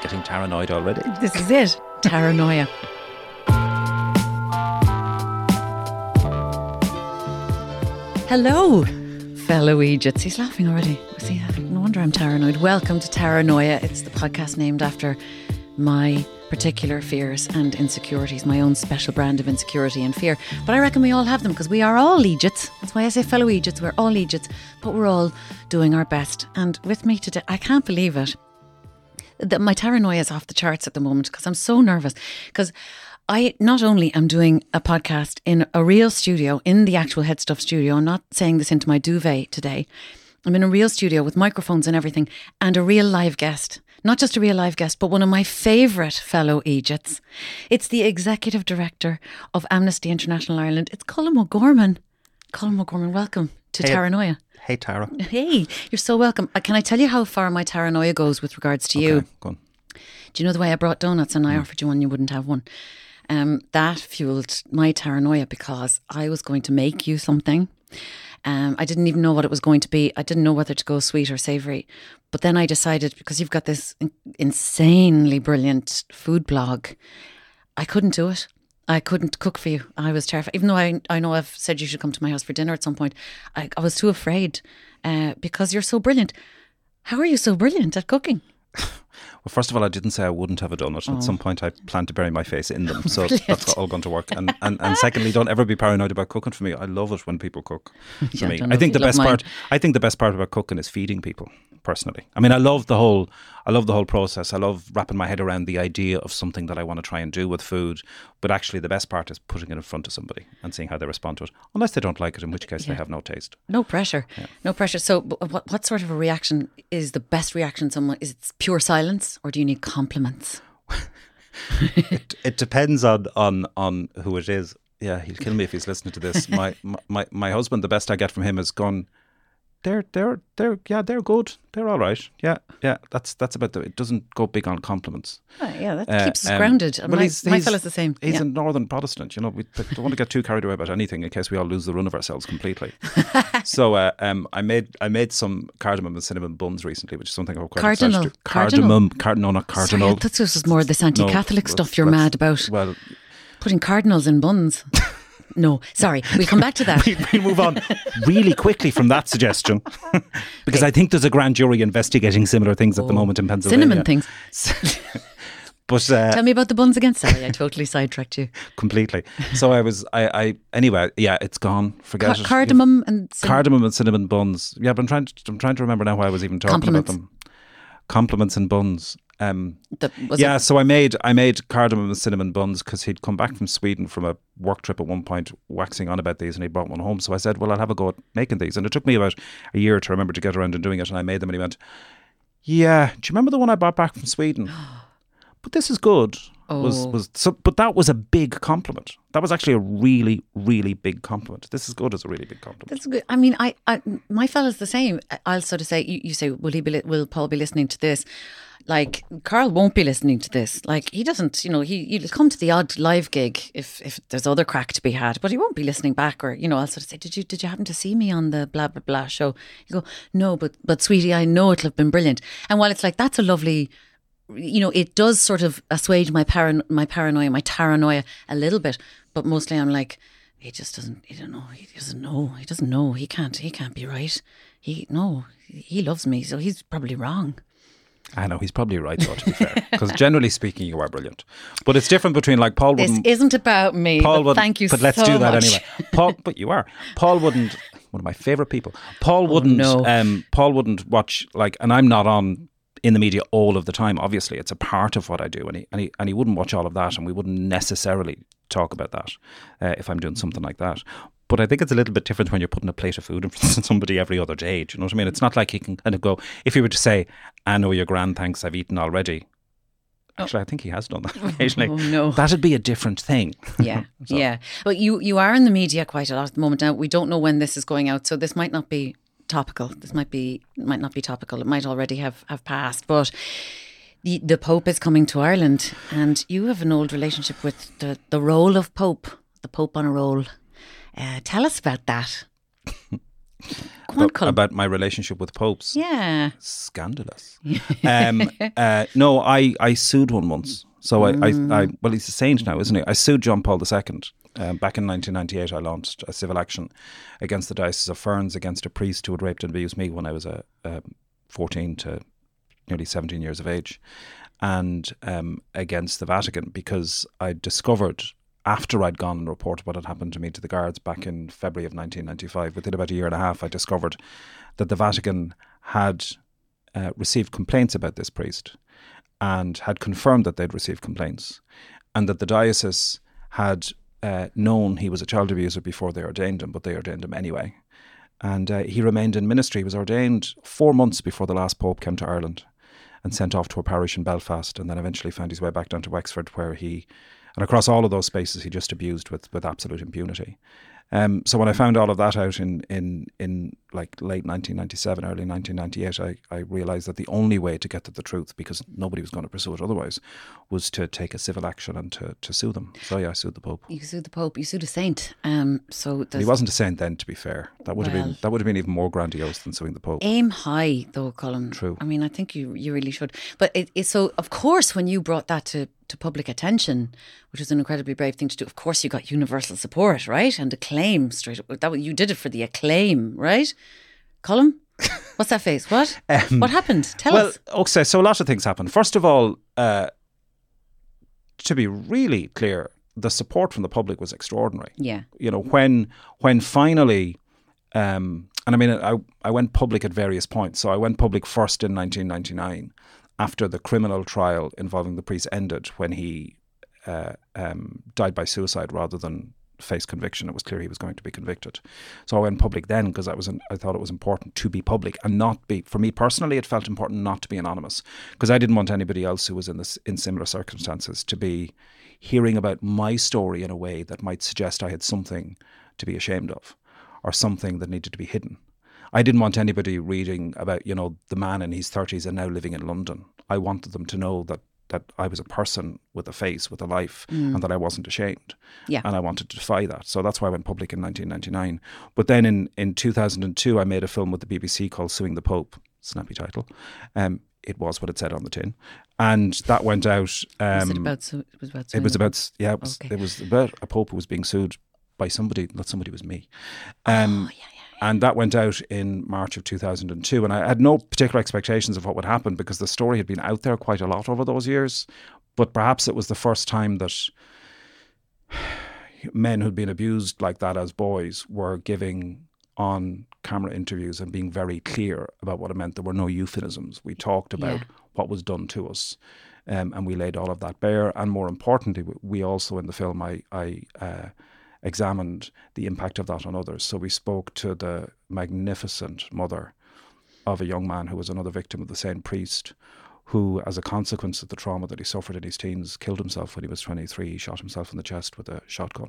getting paranoid already. This is it. Paranoia. Hello, fellow Egypts. He's laughing already. See, no wonder I'm paranoid. Welcome to Paranoia. It's the podcast named after my particular fears and insecurities, my own special brand of insecurity and fear. But I reckon we all have them because we are all Egypts. That's why I say fellow Egypts. We're all Egypts, but we're all doing our best. And with me today, I can't believe it, that my paranoia is off the charts at the moment because I'm so nervous. Because I not only am doing a podcast in a real studio, in the actual Head Stuff studio, I'm not saying this into my duvet today. I'm in a real studio with microphones and everything, and a real live guest. Not just a real live guest, but one of my favourite fellow Egypts. It's the Executive Director of Amnesty International Ireland. It's Colm O'Gorman. Colm O'Gorman, welcome to Paranoia. Hey, Tara. Hey, you're so welcome. Can I tell you how far my paranoia goes with regards to you? Go on. Do you know the way I brought donuts and I offered you one, you wouldn't have one? That fueled my paranoia because I was going to make you something. I didn't even know what it was going to be. I didn't know whether to go sweet or savoury. But then I decided, because you've got this insanely brilliant food blog, I couldn't do it. I couldn't cook for you. I was terrified. Even though I know I've said you should come to my house for dinner at some point, I was too afraid because you're so brilliant. How are you so brilliant at cooking? Well, first of all, I didn't say I wouldn't have a donut. At some point, I plan to bury my face in them. So that's all going to work. And secondly, don't ever be paranoid about cooking for me. I love it when people cook for me. I think the best part about cooking is feeding people, personally. I mean, I love the whole process. I love wrapping my head around the idea of something that I want to try and do with food. But actually, the best part is putting it in front of somebody and seeing how they respond to it. Unless they don't like it, in which case they have no taste. No pressure. Yeah. No pressure. So what sort of a reaction is the best reaction? Is it pure silence or do you need compliments? It depends on who it is. Yeah, he'll kill me if he's listening to this. My husband, the best I get from him is gone. They're good. They're all right. Yeah. That's about it doesn't go big on compliments. Oh, yeah, that keeps us grounded. And my fella's the same. He's a Northern Protestant. You know, we don't want to get too carried away about anything in case we all lose the run of ourselves completely. So I made some cardamom and cinnamon buns recently, which is something I'm quite excited to do. Cardamom. No, not cardinal. Sorry, this was more this anti-Catholic stuff you're mad about. Well, putting cardinals in buns. No, sorry. We'll come back to that. We'll move on really quickly from that suggestion because I think there's a grand jury investigating similar things at the moment in Pennsylvania. Cinnamon things. But tell me about the buns again. Sorry, I totally sidetracked you. Completely. So anyway, yeah, it's gone. Forget it. Cardamom and cinnamon buns. Yeah, but I'm trying to remember now why I was even talking about them. Compliments and buns. So I made cardamom and cinnamon buns because he'd come back from Sweden from a work trip at one point waxing on about these, and he brought one home. So I said, well, I'll have a go at making these. And it took me about a year to remember to get around and doing it, and I made them, and he went, yeah, do you remember the one I brought back from Sweden? But this is good. But that was a big compliment. That was actually a really, really big compliment. This is good as a really big compliment. That's good. I mean, I my fella's the same. I'll sort of say, you say, will Paul be listening to this? Like, Carl won't be listening to this. Like, he doesn't, he'll come to the odd live gig if there's other crack to be had, but he won't be listening back. Or, I'll sort of say, did you happen to see me on the blah, blah, blah show? You go, no, but sweetie, I know it'll have been brilliant. And while it's like, that's a lovely, it does sort of assuage my paranoia, my taranoia a little bit. But mostly I'm like, he doesn't know. He can't be right. He loves me, so he's probably wrong. I know, he's probably right though, to be fair. Because generally speaking, you are brilliant. But it's different between like Paul wouldn't... This isn't about me, but thank you so much. But let's do that anyway. But you are. Paul wouldn't... One of my favourite people. Paul wouldn't watch, like, and I'm not on in the media all of the time, obviously. It's a part of what I do. And he wouldn't watch all of that, and we wouldn't necessarily talk about that if I'm doing something like that. But I think it's a little bit different when you're putting a plate of food in front of somebody every other day. Do you know what I mean? It's not like he can kind of go, if he were to say, I know you're grand, thanks, I've eaten already. Actually, I think he has done that occasionally. Oh, no. That'd be a different thing. Yeah, yeah. But you are in the media quite a lot at the moment. Now, we don't know when this is going out, so this might not be topical. This might not be topical. It might already have passed. But the Pope is coming to Ireland, and you have an old relationship with the role of Pope, the Pope on a roll. Tell us about that. about my relationship with popes. Yeah. Scandalous. No, I sued one once. So I well, he's a saint now, isn't he? I sued John Paul II. Back in 1998, I launched a civil action against the Diocese of Ferns against a priest who had raped and abused me when I was 14 to nearly 17 years of age, and against the Vatican, because I discovered, after I'd gone and reported what had happened to me to the guards back in February of 1995, within about a year and a half, I discovered that the Vatican had received complaints about this priest and had confirmed that they'd received complaints, and that the diocese had known he was a child abuser before they ordained him, but they ordained him anyway. And he remained in ministry. He was ordained 4 months before the last pope came to Ireland and sent off to a parish in Belfast, and then eventually found his way back down to Wexford, where he, and across all of those spaces, he just abused with absolute impunity. So when I found all of that out in like late 1997, early 1998, I realised that the only way to get to the truth, because nobody was going to pursue it otherwise, was to take a civil action and to sue them. So yeah, I sued the Pope. You sued the Pope. You sued a saint. So he wasn't a saint then, to be fair. That would have been even more grandiose than suing the Pope. Aim high, though, Colin. True. I mean, I think you really should. But so of course, when you brought that to public attention, which was an incredibly brave thing to do, of course you got universal support, right? And acclaim straight up. You did it for the acclaim, right? Colin? What's that face? What? What happened? Tell us. Well, okay, so a lot of things happened. First of all, to be really clear, the support from the public was extraordinary. Yeah. You know, when finally, and I mean, I went public at various points. So I went public first in 1999, after the criminal trial involving the priest ended, when he died by suicide rather than face conviction. It was clear he was going to be convicted. So I went public then because I thought it was important to be public and not be, for me personally, it felt important not to be anonymous, because I didn't want anybody else who was in similar circumstances to be hearing about my story in a way that might suggest I had something to be ashamed of or something that needed to be hidden. I didn't want anybody reading about, the man in his 30s and now living in London. I wanted them to know that I was a person with a face, with a life, and that I wasn't ashamed. Yeah. And I wanted to defy that. So that's why I went public in 1999. But then in 2002, I made a film with the BBC called Suing the Pope. Snappy title. It was what it said on the tin. And that went out. Was it about suing? It was about a pope who was being sued by somebody. Not somebody, it was me. Yeah. And that went out in March of 2002. And I had no particular expectations of what would happen because the story had been out there quite a lot over those years. But perhaps it was the first time that men who'd been abused like that as boys were giving on-camera interviews and being very clear about what it meant. There were no euphemisms. We talked about what was done to us, and we laid all of that bare. And more importantly, we also, in the film, I examined the impact of that on others. So we spoke to the magnificent mother of a young man who was another victim of the same priest, who, as a consequence of the trauma that he suffered in his teens, killed himself when he was 23. He shot himself in the chest with a shotgun.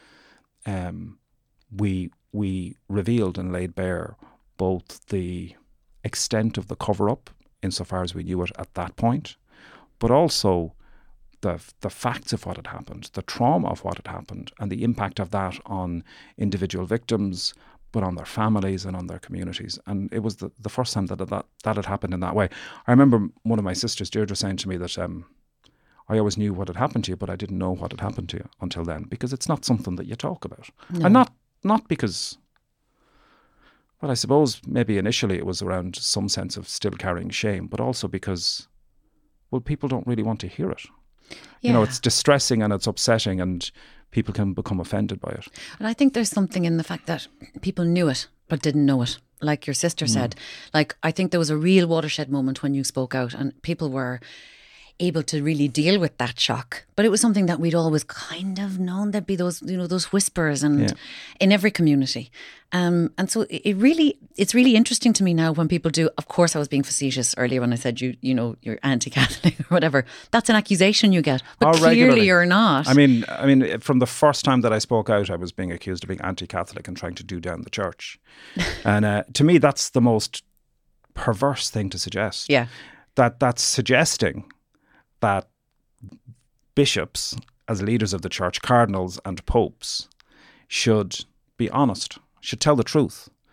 We revealed and laid bare both the extent of the cover-up, insofar as we knew it at that point, but also the facts of what had happened, the trauma of what had happened, and the impact of that on individual victims, but on their families and on their communities. And it was the first time that had happened in that way. I remember one of my sisters, Deirdre, saying to me that I always knew what had happened to you, but I didn't know what had happened to you until then, because it's not something that you talk about. No. And not because, well, I suppose maybe initially it was around some sense of still carrying shame, but also because, well, people don't really want to hear it. Yeah. It's distressing and it's upsetting and people can become offended by it. And I think there's something in the fact that people knew it but didn't know it. Like your sister said, I think there was a real watershed moment when you spoke out and people were able to really deal with that shock. But it was something that we'd always kind of known. There'd be those, those whispers and in every community. And so it's really interesting to me now when people do. Of course, I was being facetious earlier when I said you're anti-Catholic or whatever. That's an accusation you get, but clearly you're not. I mean, from the first time that I spoke out, I was being accused of being anti-Catholic and trying to do down the church. And to me, that's the most perverse thing to suggest. Yeah, that's suggesting that bishops, as leaders of the church, cardinals and popes, should be honest, should tell the truth,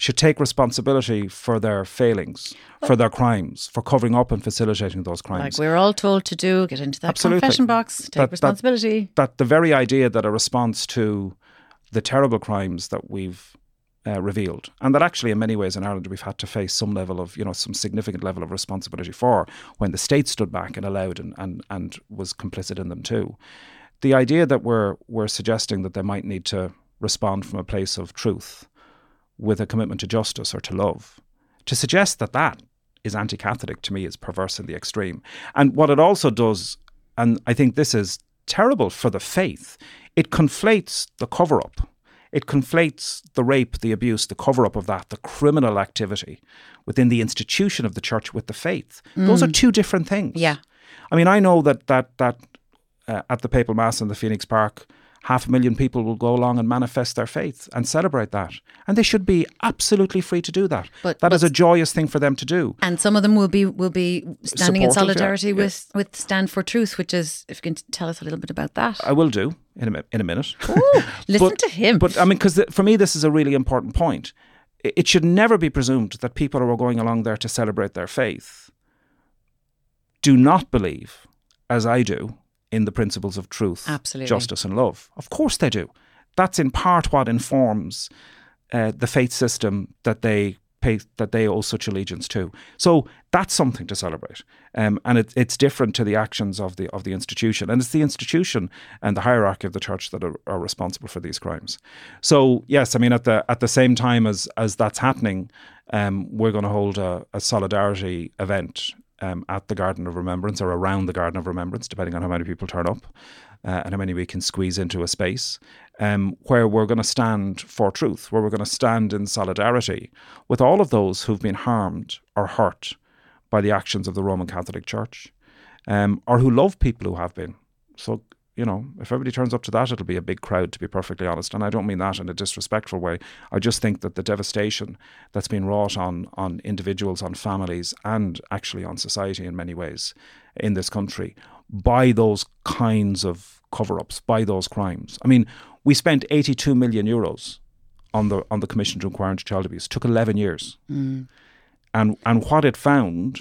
should take responsibility for their failings, for their crimes, for covering up and facilitating those crimes. Like we're all told to do, get into that confession box, take responsibility. That the very idea that a response to the terrible crimes that we've revealed, and that actually in many ways in Ireland we've had to face some level of, some significant level of responsibility for, when the state stood back and allowed and was complicit in them too. The idea that we're suggesting that they might need to respond from a place of truth with a commitment to justice or to love, to suggest that is anti-Catholic, to me is perverse in the extreme. And what it also does, and I think this is terrible for the faith, it conflates the cover-up. It conflates the rape, the abuse, the cover-up of that, the criminal activity within the institution of the church with the faith. Those are two different things. Yeah. I mean, I know that at the Papal Mass in the Phoenix Park, 500,000 people will go along and manifest their faith and celebrate that. And they should be absolutely free to do that. That is a joyous thing for them to do. And some of them will be standing in solidarity with Stand for Truth, which is, if you can tell us a little bit about that. I will do in a minute. Ooh, listen to him. But I mean, because for me, this is a really important point. It should never be presumed that people who are going along there to celebrate their faith do not believe, as I do, in the principles of truth, absolutely, justice and love. Of course they do. That's in part what informs the faith system that they owe such allegiance to. So that's something to celebrate. And it's different to the actions of the institution. And it's the institution and the hierarchy of the church that are responsible for these crimes. So yes, I mean, at the same time as that's happening, we're going to hold a solidarity event at the Garden of Remembrance, or around the Garden of Remembrance, depending on how many people turn up and how many we can squeeze into a space, where we're going to stand for truth, where we're going to stand in solidarity with all of those who've been harmed or hurt by the actions of the Roman Catholic Church, or who love people who have been. So, if everybody turns up to that, it'll be a big crowd, to be perfectly honest. And I don't mean that in a disrespectful way. I just think that the devastation that's been wrought on individuals, on families, and actually on society in many ways in this country by those kinds of cover-ups, by those crimes. I mean, we spent 82 million euros on the Commission to Inquire into Child Abuse. It took 11 years. And what it found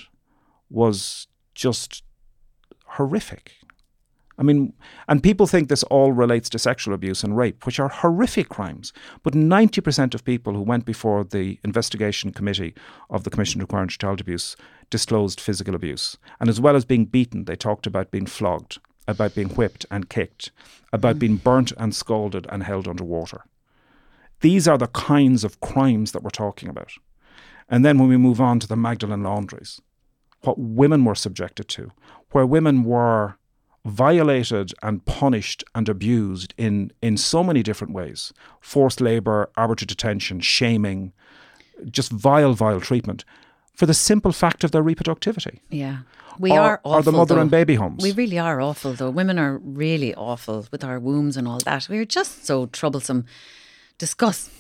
was just horrific. I mean, and people think this all relates to sexual abuse and rape, which are horrific crimes. But 90% of people who went before the investigation committee of the Commission to Inquire into Child Abuse disclosed physical abuse. And as well as being beaten, they talked about being flogged, about being whipped and kicked, about being burnt and scalded and held underwater. These are the kinds of crimes that we're talking about. And then when we move on to the Magdalene laundries, what women were subjected to, where women were violated and punished and abused in so many different ways. Forced labour, arbitrary detention, shaming, just vile treatment for the simple fact of their reproductivity. Yeah. We are awful, or the mother though. And baby homes. We really are awful, though. Women are really awful with our wombs and all that. We're just so troublesome. Discuss.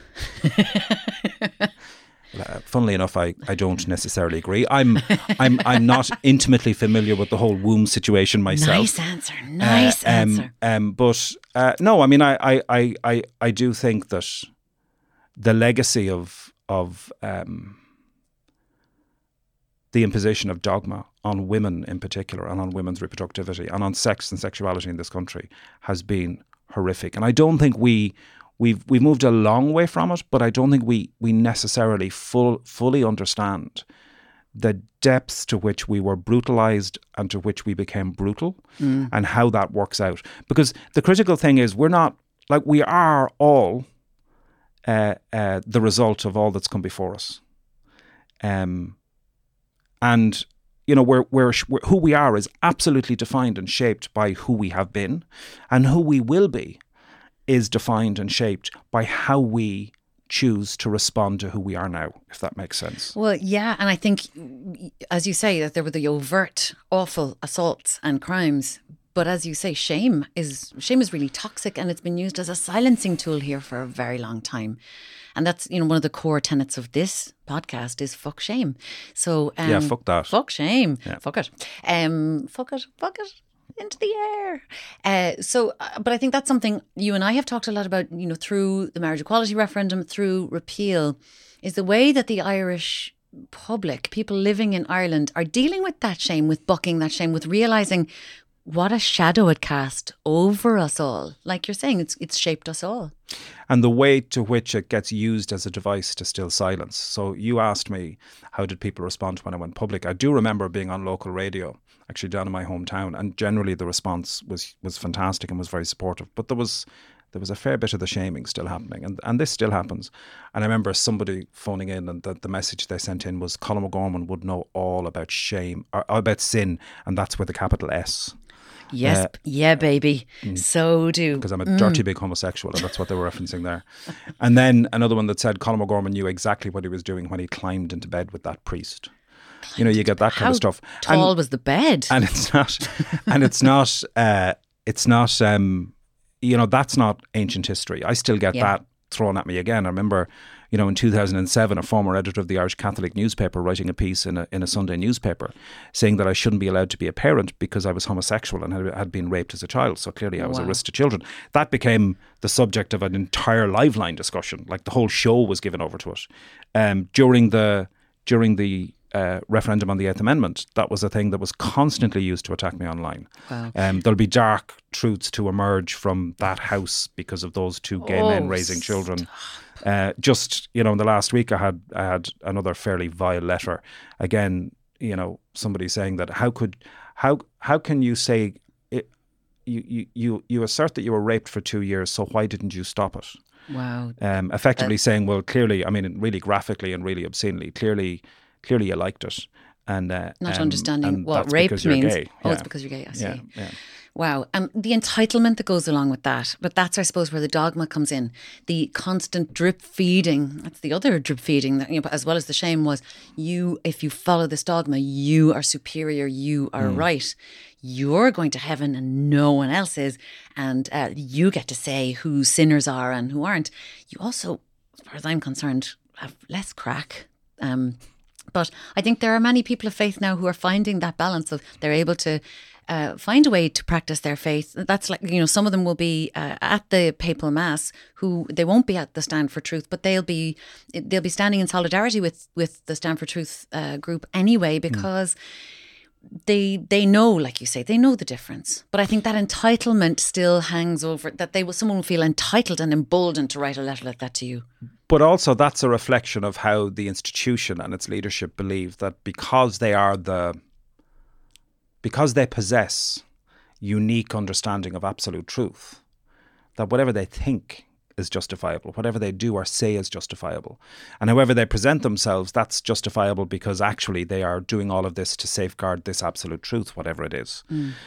Funnily enough, I don't necessarily agree. I'm not intimately familiar with the whole womb situation myself. Nice answer. But no, I mean, I do think that the legacy of the imposition of dogma on women in particular, and on women's reproductivity, and on sex and sexuality in this country has been horrific. And I don't think we've moved a long way from it, but I don't think we necessarily fully understand the depths to which we were brutalized and to which we became brutal, and how that works out. Because the critical thing is, we are all the result of all that's come before us. And we're who we are is absolutely defined and shaped by who we have been, and who we will be is defined and shaped by how we choose to respond to who we are now, if that makes sense. Well, yeah, and I think, as you say, that there were the overt, awful assaults and crimes. But as you say, shame is really toxic, and it's been used as a silencing tool here for a very long time. And that's, one of the core tenets of this podcast is fuck shame. So yeah, fuck that. Fuck shame. Yeah. Fuck it. Fuck it. into the air. But I think that's something you and I have talked a lot about, through the marriage equality referendum, through repeal, is the way that the Irish public, people living in Ireland, are dealing with that shame, with bucking that shame, with realising what a shadow it cast over us all. Like you're saying, it's shaped us all. And the way to which it gets used as a device to still silence. So you asked me, how did people respond when I went public? I do remember being on local radio, actually down in my hometown, and generally the response was fantastic and was very supportive. But there was a fair bit of the shaming still happening, and this still happens. And I remember somebody phoning in, and the message they sent in was Colm O'Gorman would know all about shame, or about sin, and that's with a capital S. Yes, baby. So do. Because I'm a dirty big homosexual, and that's what they were referencing there. And then another one that said Colm O'Gorman knew exactly what he was doing when he climbed into bed with that priest. You get that kind of stuff. How tall was the bed? And it's not, that's not ancient history. I still get that thrown at me again. I remember, in 2007, a former editor of the Irish Catholic newspaper writing a piece in a Sunday newspaper saying that I shouldn't be allowed to be a parent because I was homosexual and had been raped as a child. So clearly I was a risk to children. That became the subject of an entire Liveline discussion. Like the whole show was given over to it. During the referendum on the Eighth Amendment, that was a thing that was constantly used to attack me online. Wow. There'll be dark truths to emerge from that house because of those two gay men raising children. Just in the last week, I had another fairly vile letter. Again, somebody saying that how can you say it, you assert that you were raped for 2 years, so why didn't you stop it? Wow. Effectively saying, well, clearly, I mean, really graphically and really obscenely, clearly you liked it. And not understanding what rape means. Gay. It's because you're gay. I see. Yeah. Wow. The entitlement that goes along with that. But that's, I suppose, where the dogma comes in. The constant drip feeding. That's the other drip feeding, that, as well as the shame was, if you follow this dogma, you are superior, you are right. You're going to heaven and no one else is. And you get to say who sinners are and who aren't. You also, as far as I'm concerned, have less crack. But I think there are many people of faith now who are finding that balance of they're able to find a way to practice their faith. That's like, some of them will be at the papal mass, who they won't be at the Stand for Truth, but they'll be standing in solidarity with the Stand for Truth group anyway, because they know, like you say, they know the difference. But I think that entitlement still hangs over, that someone will feel entitled and emboldened to write a letter like that to you. But also that's a reflection of how the institution and its leadership believe that because they possess unique understanding of absolute truth, that whatever they think is justifiable, whatever they do or say is justifiable. And however they present themselves, that's justifiable because actually they are doing all of this to safeguard this absolute truth, whatever it is.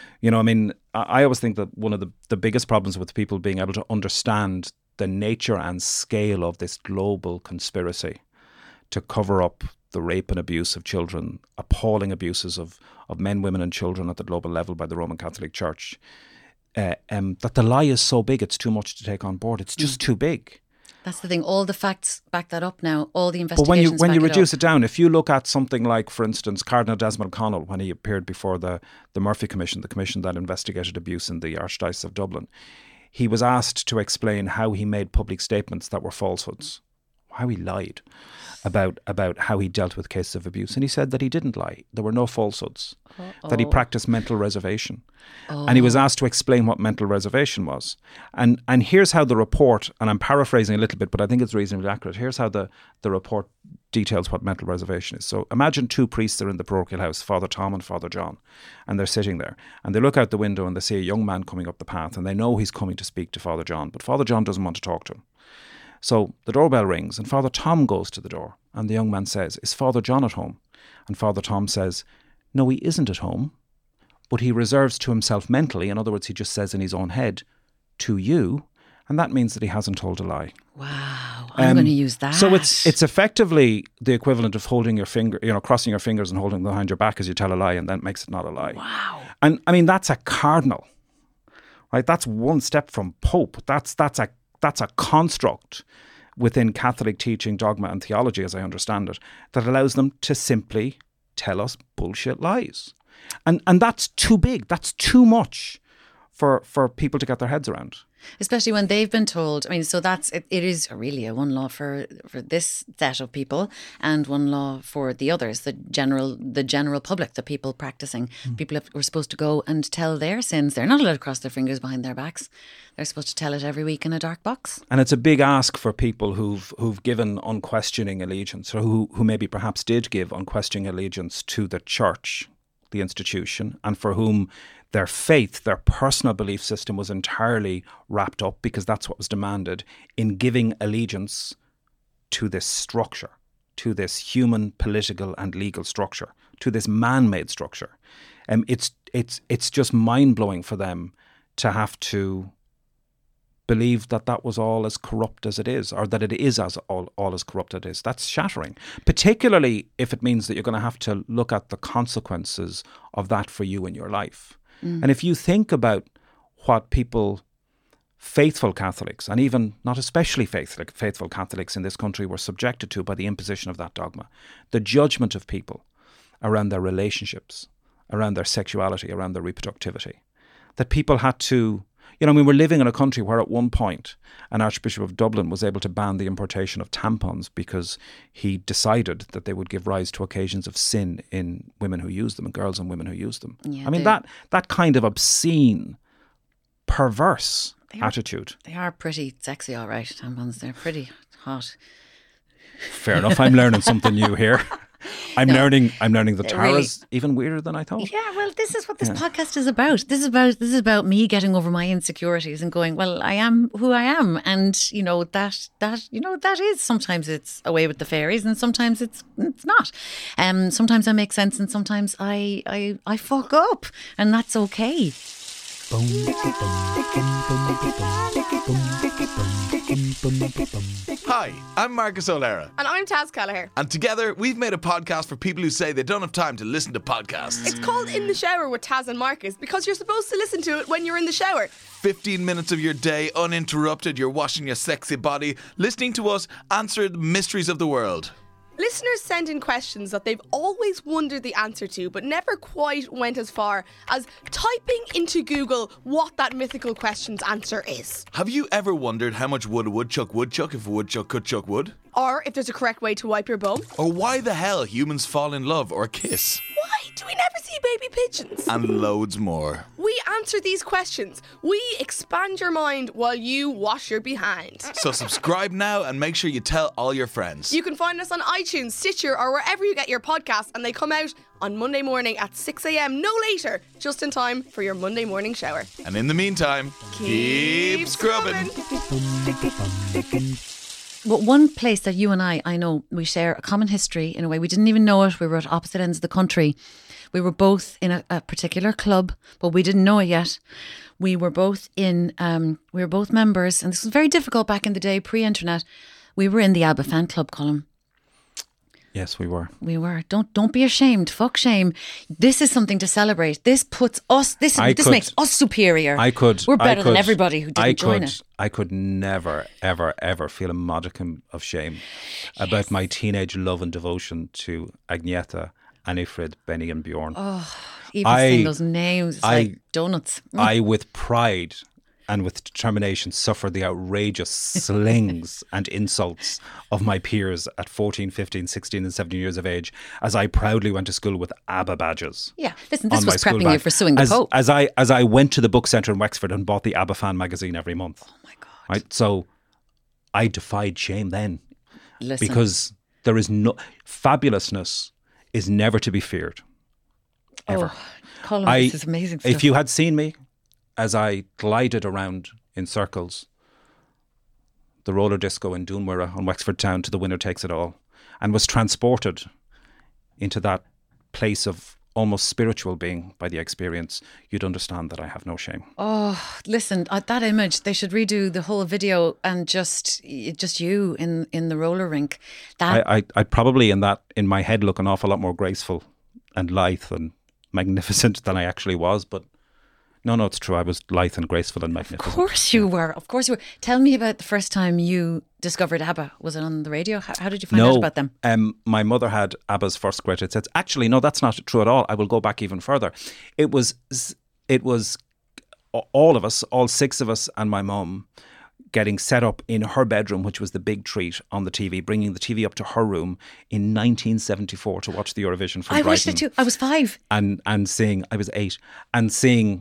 I always think that one of the biggest problems with people being able to understand the nature and scale of this global conspiracy to cover up the rape and abuse of children, appalling abuses of men, women and children at the global level by the Roman Catholic Church, that the lie is so big it's too much to take on board. It's just too big. That's the thing. All the facts back that up now. All the investigations. But when you reduce it down, if you look at something like, for instance, Cardinal Desmond Connell, when he appeared before the Murphy Commission, the commission that investigated abuse in the Archdiocese of Dublin, he was asked to explain how he made public statements that were falsehoods, how he lied about how he dealt with cases of abuse. And he said that he didn't lie. There were no falsehoods, that he practiced mental reservation. And he was asked to explain what mental reservation was. And here's how the report, and I'm paraphrasing a little bit, but I think it's reasonably accurate. Here's how the report details what mental reservation is. So imagine two priests are in the parochial house, Father Tom and Father John, and they're sitting there. And they look out the window and they see a young man coming up the path, and they know he's coming to speak to Father John, but Father John doesn't want to talk to him. So the doorbell rings and Father Tom goes to the door, and the young man says, "Is Father John at home?" And Father Tom says, "No, he isn't at home, but he reserves to himself mentally," in other words, he just says in his own head, "to you," and that means that he hasn't told a lie. Wow, I'm going to use that. So it's effectively the equivalent of holding your finger, crossing your fingers and holding them behind your back as you tell a lie, and that makes it not a lie. Wow. And I mean, that's a cardinal, right? That's one step from Pope. That's a construct within Catholic teaching, dogma and theology, as I understand it, that allows them to simply tell us bullshit lies. And that's too big. That's too much for people to get their heads around. Especially when they've been told, I mean, so it is really a one law for this set of people and one law for the others, the general public, the people practicing. People were supposed to go and tell their sins. They're not allowed to cross their fingers behind their backs. They're supposed to tell it every week in a dark box. And it's a big ask for people who've given unquestioning allegiance, or who maybe perhaps did give unquestioning allegiance to the church, the institution, and for whom their faith, their personal belief system was entirely wrapped up, because that's what was demanded, in giving allegiance to this structure, to this human, political and legal structure, to this man-made structure. It's just mind-blowing for them to have to believe that was all as corrupt as it is, or that it is as all as corrupt as it is. That's shattering, particularly if it means that you're going to have to look at the consequences of that for you in your life. And if you think about what people, faithful Catholics, and even not especially faithful Catholics in this country, were subjected to by the imposition of that dogma, the judgment of people around their relationships, around their sexuality, around their reproductivity, that people had to, we're living in a country where at one point an Archbishop of Dublin was able to ban the importation of tampons because he decided that they would give rise to occasions of sin in women who use them, and girls and women who use them. Yeah, I mean, that kind of obscene, perverse attitude. They are pretty sexy, all right, tampons. They're pretty hot. Fair enough. I'm learning something new here. I'm learning the Tara's really, even weirder than I thought. Yeah, well, this is what this podcast is about. This is about me getting over my insecurities and going, well, I am who I am, and that is, sometimes it's away with the fairies, and sometimes it's not. Sometimes I make sense, and sometimes I fuck up, and that's okay. Hi, I'm Marcus O'Leary. And I'm Taz Kelleher. And together, we've made a podcast for people who say they don't have time to listen to podcasts. It's called In the Shower with Taz and Marcus because you're supposed to listen to it when you're in the shower. 15 minutes of your day, uninterrupted, you're washing your sexy body, listening to us answer the mysteries of the world. Listeners send in questions that they've always wondered the answer to, but never quite went as far as typing into Google what that mythical question's answer is. Have you ever wondered how much wood a woodchuck would chuck if a woodchuck could chuck wood? Or if there's a correct way to wipe your bum? Or why the hell humans fall in love or kiss? Why do we never see baby pigeons? And loads more. We answer these questions. We expand your mind while you wash your behind. So subscribe now and make sure you tell all your friends. You can find us on iTunes, Stitcher, or wherever you get your podcasts, and they come out on Monday morning at 6 a.m, no later, just in time for your Monday morning shower. And in the meantime, keep scrubbing. But one place that you and I know we share a common history in a way we didn't even know it. We were at opposite ends of the country. We were both in a particular club, but we didn't know it yet. We were both members, and this was very difficult back in the day, pre-internet. We were in the ABBA fan club, Colm. Yes, we were. We were. Don't be ashamed. Fuck shame. This is something to celebrate. This puts us. This makes us superior. We're better than everybody who didn't join it. I could never, ever, ever feel a modicum of shame about my teenage love and devotion to Agnetha, Annifrid, Benny, and Bjorn. Oh, even saying those names, like donuts. I, with pride and with determination, suffered the outrageous slings and insults of my peers at 14, 15, 16 and 17 years of age as I proudly went to school with ABBA badges. Yeah, listen, this was prepping you for suing the Pope. As I went to the book centre in Wexford and bought the ABBA fan magazine every month. Oh my God. Right? So I defied shame then. Listen. Because there is no... Fabulousness is never to be feared. Ever. Oh, Colin, this is amazing stuff. If you had seen me as I glided around in circles, the roller disco in Doonmurra on Wexford Town to The Winner Takes It All, and was transported into that place of almost spiritual being by the experience, you'd understand that I have no shame. Oh, listen, that image, they should redo the whole video and just you in the roller rink. I'd probably in my head look an awful lot more graceful and lithe and magnificent than I actually was, but No, it's true. I was lithe and graceful and magnificent. Of course you were. Of course you were. Tell me about the first time you discovered ABBA. Was it on the radio? How did you find out about them? My mother had ABBA's first greatest hits. Actually, no, that's not true at all. I will go back even further. It was all of us, all 6 of us and my mum, getting set up in her bedroom, which was the big treat on the TV, bringing the TV up to her room in 1974 to watch the Eurovision from Brighton. I watched it too. I was 5. And seeing, I was 8, and seeing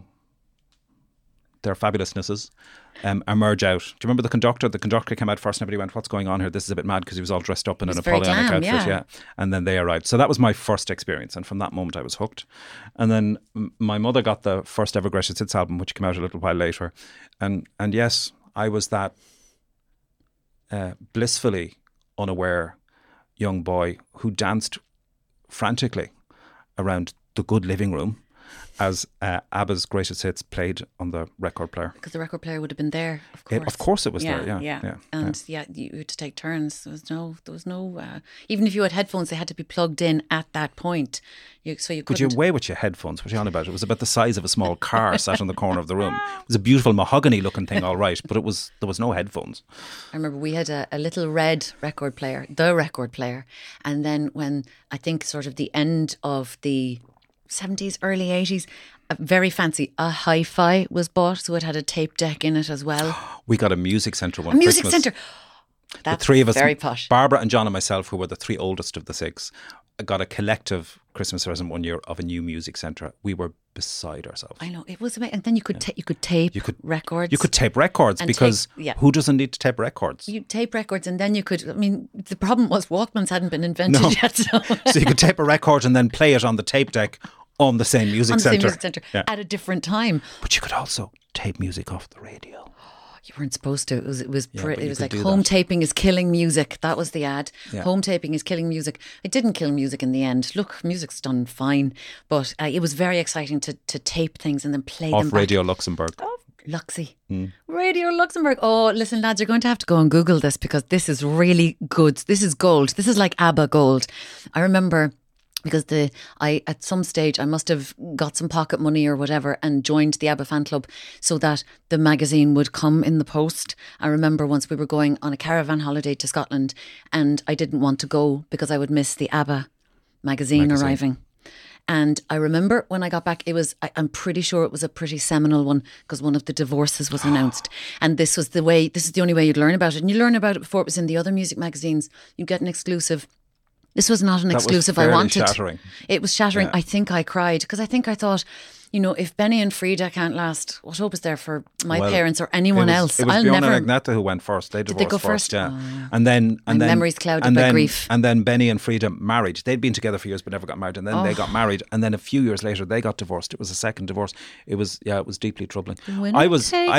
their fabulousnesses emerge out. Do you remember the conductor? The conductor came out first and everybody went, what's going on here? This is a bit mad, because he was all dressed up in a Napoleonic outfit. Yeah. And then they arrived. So that was my first experience. And from that moment I was hooked. And then my mother got the first ever Greatest Hits album, which came out a little while later. And yes, I was that blissfully unaware young boy who danced frantically around the good living room as ABBA's Greatest Hits played on the record player. Because the record player would have been there, of course. Of course it was there, And you had to take turns. There was no even if you had headphones, they had to be plugged in at that point. Could you away with your headphones? What are you on about? It was about the size of a small car sat in the corner of the room. It was a beautiful mahogany looking thing, all right, but there was no headphones. I remember we had a little red record player, and then when I think sort of the end of the 70s, early 80s, a very fancy hi-fi was bought, so it had a tape deck in it as well. We got a music centre one. A music centre. That's the 3 of us, very posh. Barbara and John and myself, who were the 3 oldest of the 6, got a collective Christmas present one year of a new music centre. We were beside ourselves. I know, it was amazing. And then you could tape records. You could tape records, because who doesn't need to tape records? You tape records, and then you could, the problem was Walkmans hadn't been invented yet. So you could tape a record and then play it on the tape deck on the same music centre. At a different time. But you could also tape music off the radio. You weren't supposed to. It was like home taping is killing music. That was the ad. Yeah. Home taping is killing music. It didn't kill music in the end. Look, music's done fine, but it was very exciting to tape things and then play them off Radio Luxembourg. Oh, Luxy. Radio Luxembourg. Oh, listen, lads, you're going to have to go and Google this, because this is really good. This is gold. This is like ABBA gold. I remember, because at some stage I must have got some pocket money or whatever and joined the ABBA fan club so that the magazine would come in the post. I remember once we were going on a caravan holiday to Scotland, and I didn't want to go because I would miss the ABBA magazine arriving. And I remember when I got back, I'm pretty sure it was a pretty seminal one, because one of the divorces was announced. And this is the only way you'd learn about it. And you learn about it before it was in the other music magazines. You'd get an exclusive. This was not an exclusive I wanted. Shattering. It was shattering. Yeah. I think I cried, because I thought, if Benny and Frida can't last, what hope is there for my parents or anyone else? It was Bjorn and Agneta who went first. They divorced go first. Yeah. Oh. And then memories clouded by grief. And then Benny and Frida married. They'd been together for years but never got married. And then they got married. And then a few years later they got divorced. It was a second divorce. It was deeply troubling. I was the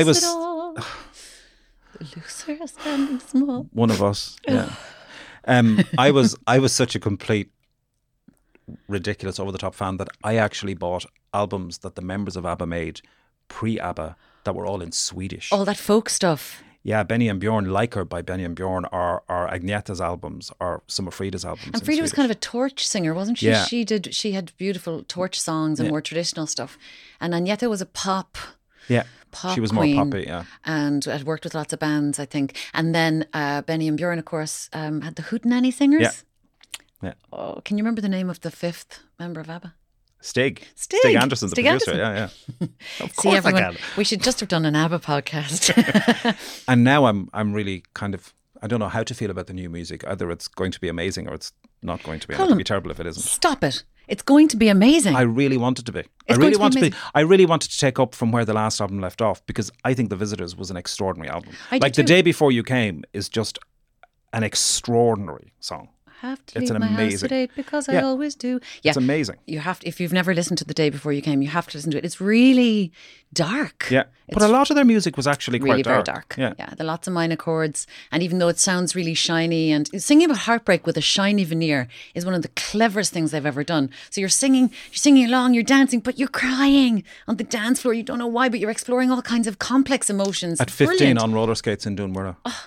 loser standing small. One of us. Yeah. I was such a complete ridiculous over the top fan that I actually bought albums that the members of ABBA made pre-ABBA that were all in Swedish. All that folk stuff. Yeah, Benny and Bjorn, Like Her by Benny and Bjorn, or Agneta's albums, or some of Frida's albums. And Frida was kind of a torch singer, wasn't she? Yeah. She had beautiful torch songs and more traditional stuff. And Agneta was a pop. Yeah. She was queen, more poppy, yeah. And had worked with lots of bands, I think. And then Benny and Bjorn, of course, had the Hootenanny Singers. Yeah. Oh, can you remember the name of the 5th member of ABBA? Stig Anderson, the producer. Yeah. Of course, everyone, I can. We should just have done an ABBA podcast. And now I'm really kind of, I don't know how to feel about the new music. Either it's going to be amazing or it's not going to be. And it'll be terrible if it isn't. Stop it. It's going to be amazing. I really want it to be. I really wanted to take up from where the last album left off, because I think The Visitors was an extraordinary album. The Day Before You Came is just an extraordinary song. Have to leave my house today because I always do. Yeah, it's amazing. You have to, if you've never listened to The Day Before You Came, you have to listen to it. It's really dark. Yeah, but a lot of their music was actually really quite dark. Very dark. Yeah, there are lots of minor chords, and even though it sounds really shiny, and singing about heartbreak with a shiny veneer is one of the cleverest things they've ever done. So you're singing along, you're dancing, but you're crying on the dance floor. You don't know why, but you're exploring all kinds of complex emotions. At 15 on roller skates in Doonmurra.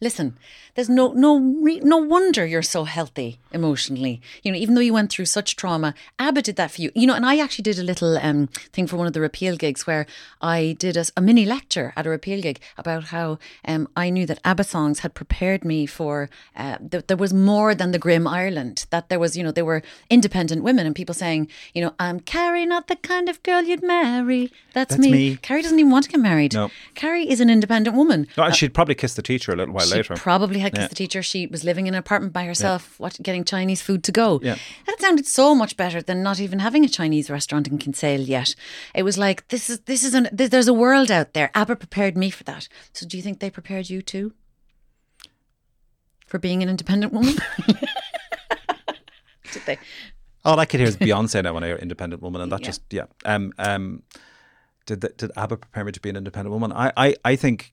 Listen, there's no wonder you're so healthy emotionally. You know, even though you went through such trauma, ABBA did that for you. You know, and I actually did a little thing for one of the Repeal gigs where I did a mini lecture at a Repeal gig about how I knew that ABBA songs had prepared me for there was more than the grim Ireland. That there was, you know, there were independent women and people saying, you know, I'm Carrie, not the kind of girl you'd marry. That's me. Carrie doesn't even want to get married. No. Carrie is an independent woman. No, and she'd probably kiss the teacher a little while later. Probably had kissed the teacher. She was living in an apartment by herself, getting Chinese food to go. Yeah. That sounded so much better than not even having a Chinese restaurant in Kinsale yet. It was like, there's a world out there. ABBA prepared me for that. So do you think they prepared you too? For being an independent woman? Did they? All I could hear is Beyonce now when I hear independent woman, and that just Did ABBA prepare me to be an independent woman? I think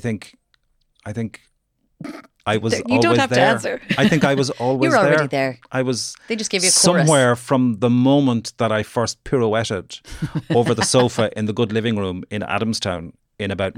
I was you always don't have there. to answer. I think I was always there. You were already there. I was. They just gave you a chorus. Somewhere from the moment that I first pirouetted over the sofa in the good living room in Adamstown in about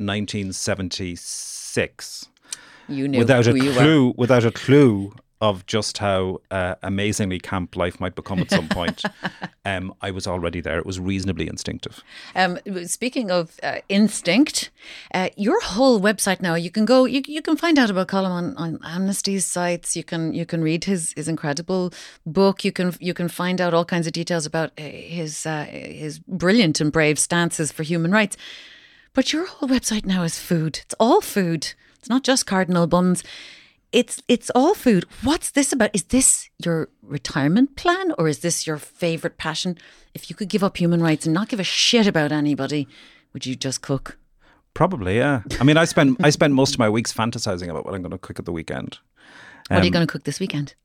1976. You knew without a clue of just how amazingly camp life might become at some point. I was already there. It was reasonably instinctive. Speaking of instinct, your whole website now, you can go, you can find out about Colm on Amnesty's sites. You can read his incredible book. You can find out all kinds of details about his brilliant and brave stances for human rights. But your whole website now is food. It's all food. It's not just cardinal buns. It's all food. What's this about? Is this your retirement plan or is this your favourite passion? If you could give up human rights and not give a shit about anybody, would you just cook? Probably, yeah. I mean, I spend most of my weeks fantasizing about what I'm going to cook at the weekend. What are you going to cook this weekend?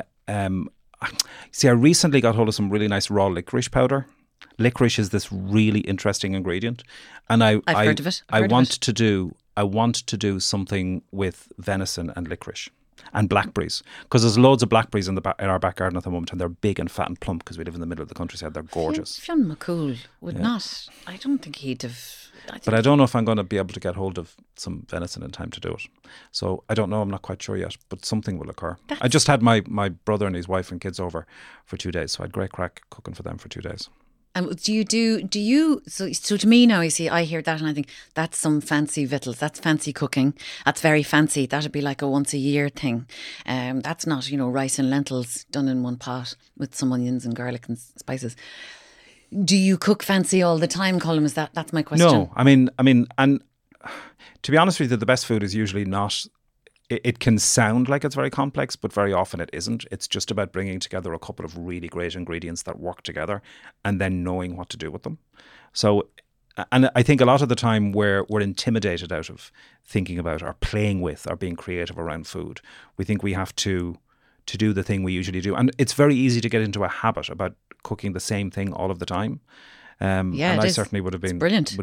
See, I recently got hold of some really nice raw licorice powder. Licorice is this really interesting ingredient, and I've heard of it. I want to do something with venison and licorice and blackberries, because there's loads of blackberries in our back garden at the moment, and they're big and fat and plump because we live in the middle of the countryside. They're gorgeous. Fionn McCool would not. I don't think he'd have. But I don't know if I'm going to be able to get hold of some venison in time to do it. So I don't know. I'm not quite sure yet, but something will occur. I just had my brother and his wife and kids over for 2 days, so I had great crack cooking for them for 2 days. Do you so to me now, you see, I hear that and I think that's some fancy victuals, that's fancy cooking, that's very fancy, that'd be like a once a year thing. That's not, rice and lentils done in one pot with some onions and garlic and spices. Do you cook fancy all the time, Colm? That's my question. No, I mean, and to be honest with you, the best food is usually not. It can sound like it's very complex, but very often it isn't. It's just about bringing together a couple of really great ingredients that work together and then knowing what to do with them. So, and I think a lot of the time we're intimidated out of thinking about or playing with or being creative around food. We think we have to do the thing we usually do. And it's very easy to get into a habit about cooking the same thing all of the time. And I certainly would have been brilliant.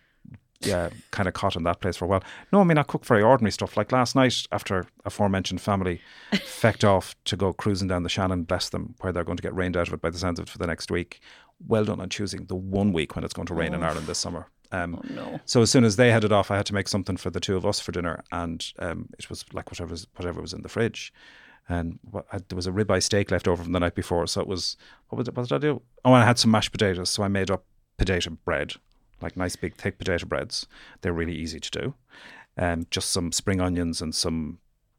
Kind of caught in that place for a while. No, I mean, I cook very ordinary stuff. Like last night, after aforementioned family fecked off to go cruising down the Shannon, bless them, where they're going to get rained out of it by the sounds of it for the next week. Well done on choosing the 1 week when it's going to rain in Ireland this summer. No. So as soon as they headed off, I had to make something for the two of us for dinner, and it was like whatever was in the fridge. And there was a ribeye steak left over from the night before, so it was, what did I do? Oh, and I had some mashed potatoes, so I made up potato bread. Like nice big thick potato breads. They're really easy to do. Just some spring onions and some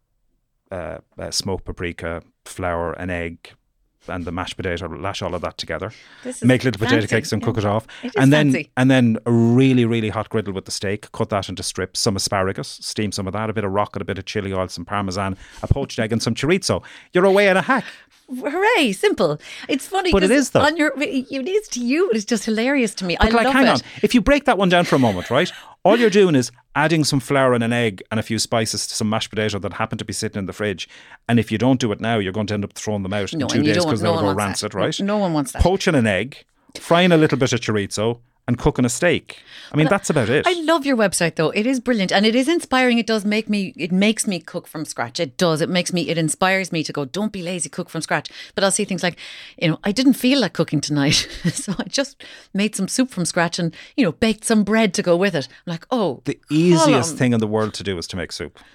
smoked paprika, flour, an egg, and the mashed potato. Lash all of that together. Make little potato cakes and cook it off. And then a really, really hot griddle with the steak. Cut that into strips. Some asparagus. Steam some of that. A bit of rocket, a bit of chili oil, some parmesan, a poached egg, and some chorizo. You're away in a hack. Hooray, simple. It's funny, but it is though. It is to you. It's just hilarious to me. But I love hang it. on. If you break that one down for a moment, right? All you're doing is adding some flour and an egg and a few spices to some mashed potato that happen to be sitting in the fridge. And if you don't do it now, you're going to end up throwing them out in 2 days because they'll go rancid, right? No one wants that. Poaching an egg, frying a little bit of chorizo, and cooking a steak. I mean, that's about it. I love your website though. It is brilliant and it is inspiring. It makes me cook from scratch. It does. It inspires me to go, don't be lazy, cook from scratch. But I'll see things like, I didn't feel like cooking tonight. So I just made some soup from scratch and, baked some bread to go with it. I'm like, oh. The easiest thing in the world to do is to make soup. The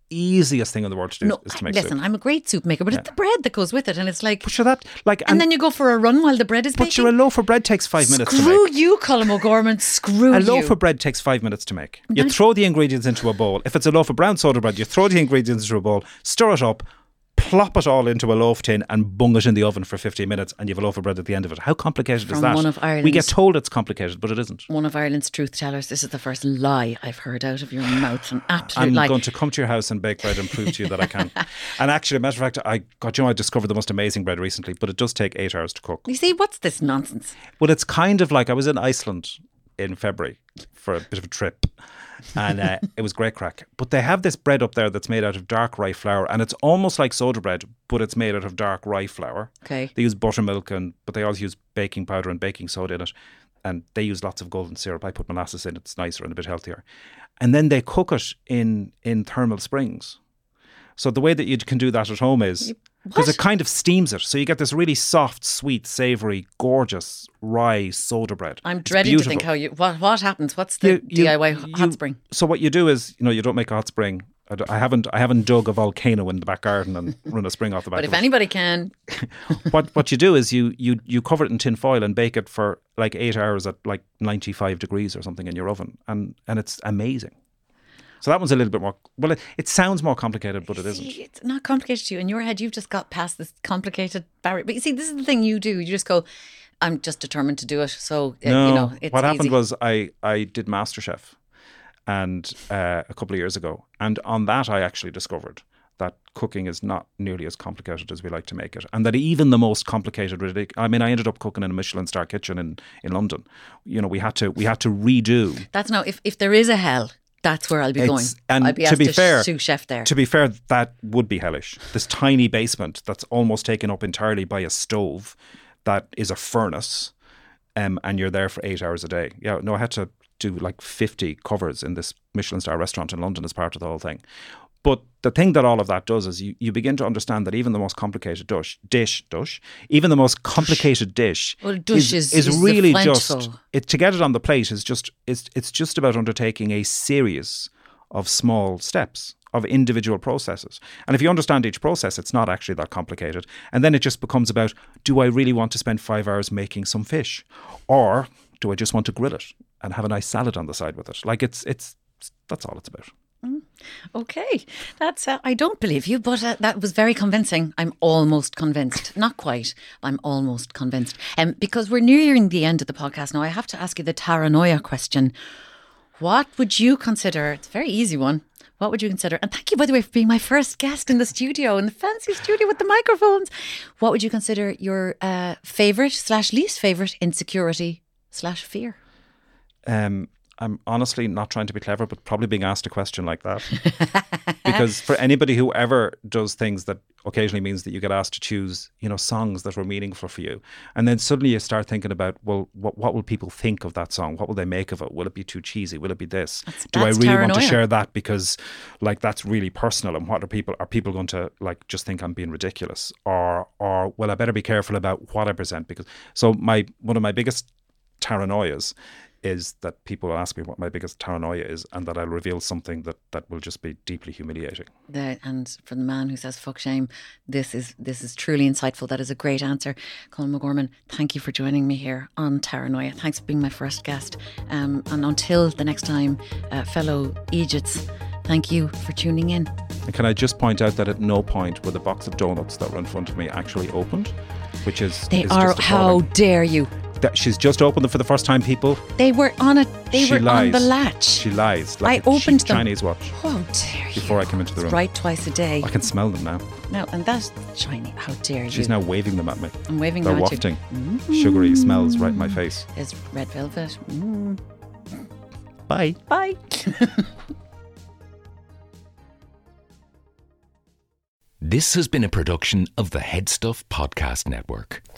easiest thing in the world to do is to make soup. Listen, I'm a great soup maker, but it's the bread that goes with it, and it's like... But sure, that... like, and then you go for a run while the bread is baking. But sure, a loaf of bread takes 5 minutes to make. Screw you, Colm O'Gorman, screw you. A loaf of bread takes 5 minutes to make. You throw the ingredients into a bowl. If it's a loaf of brown soda bread, you throw the ingredients into a bowl, stir it up, plop it all into a loaf tin and bung it in the oven for 15 minutes and you have a loaf of bread at the end of it. How complicated is that? One of Ireland's, we get told it's complicated, but it isn't. One of Ireland's truth tellers. This is the first lie I've heard out of your mouth. An absolute lie. I'm going to come to your house and bake bread and prove to you that I can. And actually, as a matter of fact, I discovered the most amazing bread recently, but it does take 8 hours to cook. You see, what's this nonsense? Well, it's kind of like I was in Iceland in February for a bit of a trip. And it was great crack. But they have this bread up there that's made out of dark rye flour, and it's almost like soda bread, but it's made out of dark rye flour. Okay. They use buttermilk, but they also use baking powder and baking soda in it. And they use lots of golden syrup. I put molasses in, it's nicer and a bit healthier. And then they cook it in thermal springs. So the way that you can do that at home is... because it kind of steams it. So you get this really soft, sweet, savoury, gorgeous rye soda bread. I'm dreading to think how you... What happens? What's the DIY hot spring? So what you do is, you don't make a hot spring. I haven't dug a volcano in the back garden and run a spring off the back. But if anybody can... What you do is you cover it in tin foil and bake it for like 8 hours at like 95 degrees or something in your oven. And it's amazing. So that one's a little bit more... well, it sounds more complicated, but it isn't. It's not complicated to you. In your head, you've just got past this complicated barrier. But you see, this is the thing you do. You just go, I'm just determined to do it. So, no, it's what easy. happened was I did MasterChef and a couple of years ago. And on that, I actually discovered that cooking is not nearly as complicated as we like to make it. And that even the most complicated... I mean, I ended up cooking in a Michelin star kitchen in London. We had to redo... That's now, if there is a hell... that's where I'll be going. And I'll be asked to sous chef there. To be fair, that would be hellish. This tiny basement that's almost taken up entirely by a stove that is a furnace, and you're there for 8 hours a day. Yeah, no, I had to do like 50 covers in this Michelin star restaurant in London as part of the whole thing. But the thing that all of that does is you begin to understand that even the most complicated dish is really just to get it on the plate is just it's just about undertaking a series of small steps, of individual processes. And if you understand each process, it's not actually that complicated. And then it just becomes about, do I really want to spend 5 hours making some fish, or do I just want to grill it and have a nice salad on the side with it? Like it's that's all it's about. Okay, that's I don't believe you, but that was very convincing. I'm almost convinced. Not quite. I'm almost convinced. Because we're nearing the end of the podcast now, I have to ask you the Taranoia question. What would you consider? It's a very easy one. What would you consider? And thank you, by the way, for being my first guest in the studio, in the fancy studio with the microphones. What would you consider your favourite/least favourite insecurity/fear? I'm honestly not trying to be clever, but probably being asked a question like that. Because for anybody who ever does things, that occasionally means that you get asked to choose, songs that were meaningful for you. And then suddenly you start thinking about, well, what will people think of that song? What will they make of it? Will it be too cheesy? Will it be this? Do I really want to share that because like that's really personal? And are people going to like just think I'm being ridiculous? Or well, I better be careful about what I present, because one of my biggest paranoias is that people will ask me what my biggest paranoia is, and that I'll reveal something that will just be deeply humiliating. And for the man who says fuck shame, this is truly insightful. That is a great answer. Colm O'Gorman, thank you for joining me here on Taranoia. Thanks for being my first guest. And until the next time, fellow Egypts, thank you for tuning in. And can I just point out that at no point were the box of donuts that were in front of me actually opened, which is... How dare you? She's just opened them for the first time, people. They were on it. They were on the latch. She lies. Like I opened them. Chinese watch. How dare you? Before I come into the room. Right, twice a day. I can smell them now. No, and that's shiny. How dare you? She's now waving them at me. I'm waving them at you. They're wafting sugary smells right in my face. There's red velvet. Bye. Bye. This has been a production of the Head Stuff Podcast Network.